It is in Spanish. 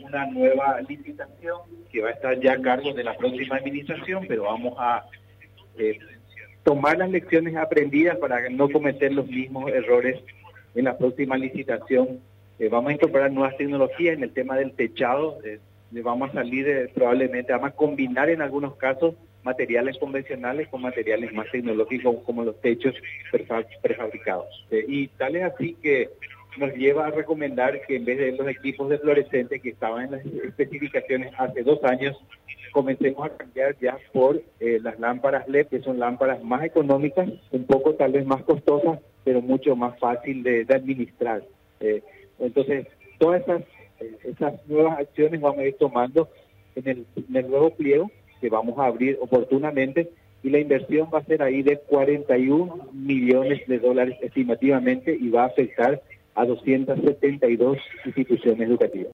una nueva licitación que va a estar ya a cargo de la próxima administración, pero vamos a tomar las lecciones aprendidas para no cometer los mismos errores en la próxima licitación. Vamos a incorporar nuevas tecnologías en el tema del techado. Vamos a salir probablemente, vamos a combinar en algunos casos materiales convencionales con materiales más tecnológicos como los techos prefabricados. Y tal es así que nos lleva a recomendar que en vez de los equipos de fluorescentes que estaban en las especificaciones hace 2 años, comencemos a cambiar ya por las lámparas LED, que son lámparas más económicas, un poco tal vez más costosas, pero mucho más fácil de administrar. Entonces, todas esas nuevas acciones vamos a ir tomando en el nuevo pliego que vamos a abrir oportunamente, y la inversión va a ser ahí de $41 millones estimativamente, y va a afectar a 272 instituciones educativas.